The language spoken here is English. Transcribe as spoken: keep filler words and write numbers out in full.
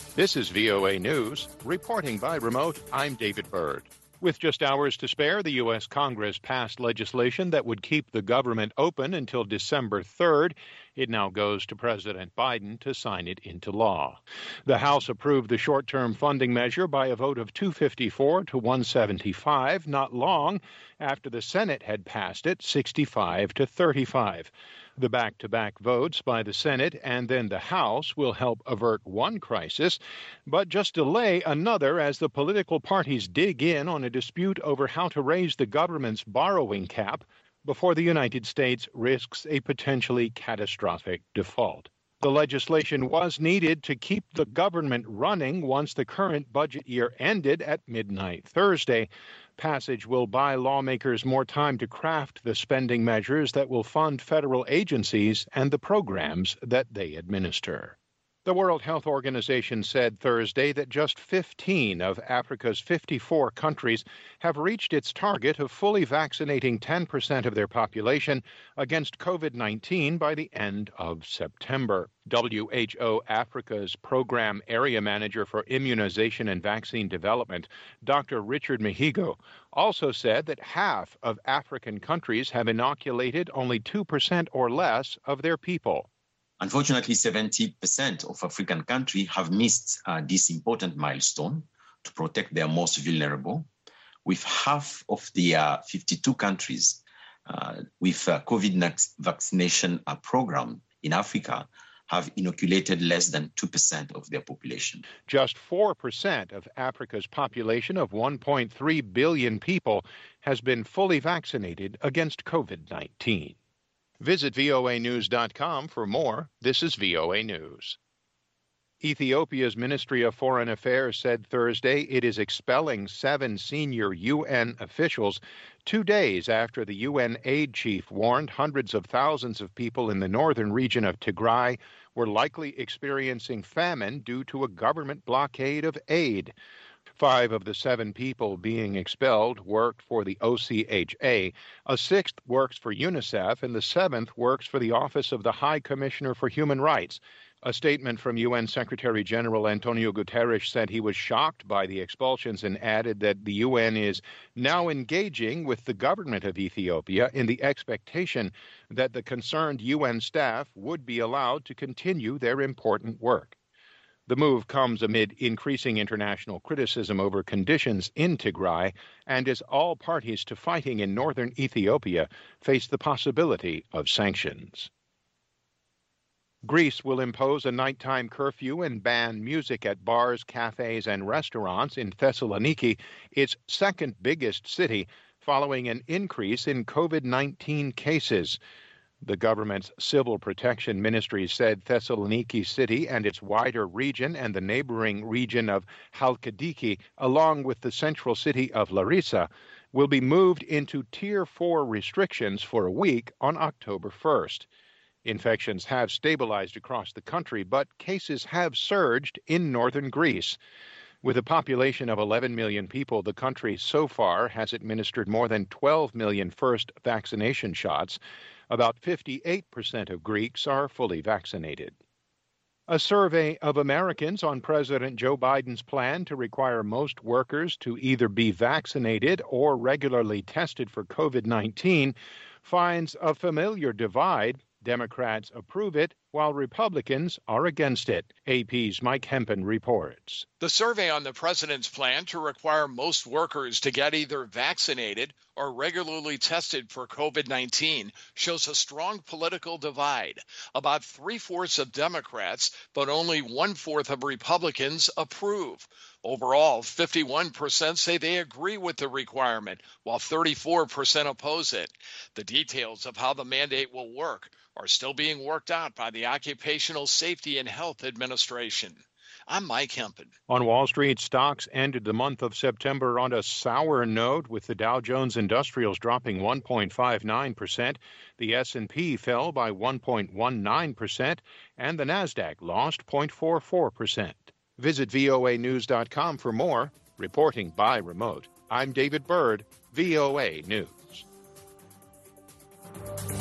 This is V O A News. Reporting by remote, I'm David Byrd. With just hours to spare, the U S Congress passed legislation that would keep the government open until December third. It now goes to President Biden to sign it into law. The House approved the short-term funding measure by a vote of two fifty-four to one seventy-five, not long after the Senate had passed it sixty-five to thirty-five. The back-to-back votes by the Senate and then the House will help avert one crisis, but just delay another as the political parties dig in on a dispute over how to raise the government's borrowing cap before the United States risks a potentially catastrophic default. The legislation was needed to keep the government running once the current budget year ended at midnight Thursday. Passage will buy lawmakers more time to craft the spending measures that will fund federal agencies and the programs that they administer. The World Health Organization said Thursday that just fifteen of Africa's fifty-four countries have reached its target of fully vaccinating ten percent of their population against COVID nineteen by the end of September. W H O Africa's Program Area Manager for Immunization and Vaccine Development, Doctor Richard Mihigo, also said that half of African countries have inoculated only two percent or less of their people. Unfortunately, seventy percent of African countries have missed uh, this important milestone to protect their most vulnerable, with half of the uh, fifty-two countries uh, with uh, COVID vaccination uh, program in Africa have inoculated less than two percent of their population. Just four percent of Africa's population of one point three billion people has been fully vaccinated against COVID nineteen. Visit V O A news dot com for more. This is V O A News. Ethiopia's Ministry of Foreign Affairs said Thursday it is expelling seven senior U N officials two days after the U N aid chief warned hundreds of thousands of people in the northern region of Tigray were likely experiencing famine due to a government blockade of aid. Five of the seven people being expelled worked for the O C H A, a sixth works for UNICEF, and the seventh works for the Office of the High Commissioner for Human Rights. A statement from U N Secretary General Antonio Guterres said he was shocked by the expulsions and added that the U N is now engaging with the government of Ethiopia in the expectation that the concerned U N staff would be allowed to continue their important work. The move comes amid increasing international criticism over conditions in Tigray and as all parties to fighting in northern Ethiopia face the possibility of sanctions. Greece will impose a nighttime curfew and ban music at bars, cafes, and restaurants in Thessaloniki, its second biggest city, following an increase in COVID nineteen cases. The government's Civil Protection Ministry said Thessaloniki City and its wider region and the neighboring region of Halkidiki, along with the central city of Larissa, will be moved into Tier four restrictions for a week on October first. Infections have stabilized across the country, but cases have surged in northern Greece. With a population of eleven million people, the country so far has administered more than twelve million first vaccination shots. About fifty-eight percent of Greeks are fully vaccinated. A survey of Americans on President Joe Biden's plan to require most workers to either be vaccinated or regularly tested for COVID nineteen finds a familiar divide. Democrats approve it, while Republicans are against it. A P's Mike Hempen reports. The survey on the president's plan to require most workers to get either vaccinated or regularly tested for COVID nineteen shows a strong political divide. About three-fourths of Democrats, but only one-fourth of Republicans approve. Overall, fifty-one percent say they agree with the requirement, while thirty-four percent oppose it. The details of how the mandate will work are still being worked out by the Occupational Safety and Health Administration. I'm Mike Hempen. On Wall Street, stocks ended the month of September on a sour note, with the Dow Jones Industrials dropping one point five nine percent. The S and P fell by one point one nine percent, and the Nasdaq lost zero point four four percent. Visit V O A news dot com for more. Reporting by remote, I'm David Byrd, V O A News.